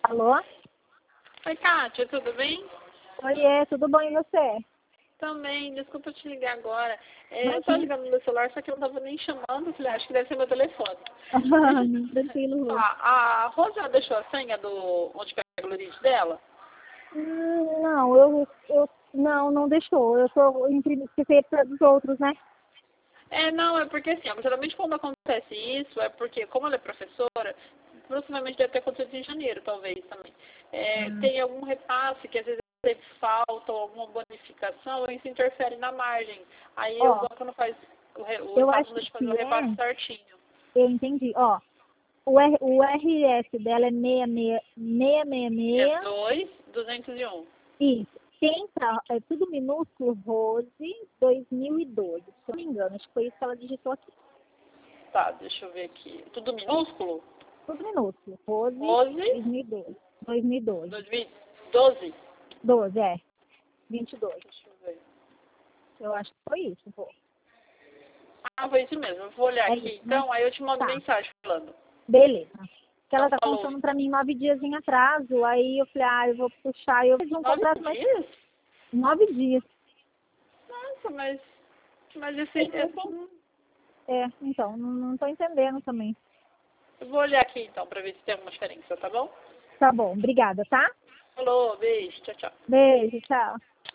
Alô? Oi, Kátia, tudo bem? Oiê, tudo bom e você? Também, desculpa eu te ligar agora. Eu tô Imagina. ligando no meu celular, só que eu não tava nem chamando, falei, acho que deve ser meu telefone. Deixa eu Não, tranquilo, te Rô. falar, a Rosa já deixou a senha do onde pega o lurite dela? Não, não deixou. Eu tô imprimindo, porque você é dos outros, né? Não, é porque assim, geralmente quando acontece isso, é porque, como ela é professora, provavelmente deve ter acontecido em janeiro, talvez também. Hum. Tem algum repasse que às vezes teve falta ou alguma bonificação, isso interfere na margem. Aí o Ó, banco não faz, o eu Estado acho não deixa fazer que o repasse certinho. eu entendi. Ó, o RS dela é É meia 2.201. isso. É tudo minúsculo, Rose 2012, se eu não me engano. Acho que foi isso que ela digitou aqui. Tá, deixa eu ver aqui. Tudo minúsculo? Tudo minúsculo, Rose 12, 2012. 2012. 2012? 12, é. 22. Deixa eu ver. Eu acho que foi isso, Rô. Ah, foi isso mesmo. Eu vou olhar É aqui isso, né? então, aí eu te mando Tá, mensagem falando. beleza. Que ela Então tá falou. contando pra mim 9 dias em atraso, aí eu falei, eu vou puxar, eu fiz um 9 contrato mais dias? 9 dias. Nossa, mas Então, então, não tô entendendo também. eu vou olhar aqui então pra ver se tem alguma diferença, tá bom? Tá bom, obrigada, tá? Falou, beijo, tchau, tchau. Beijo, tchau.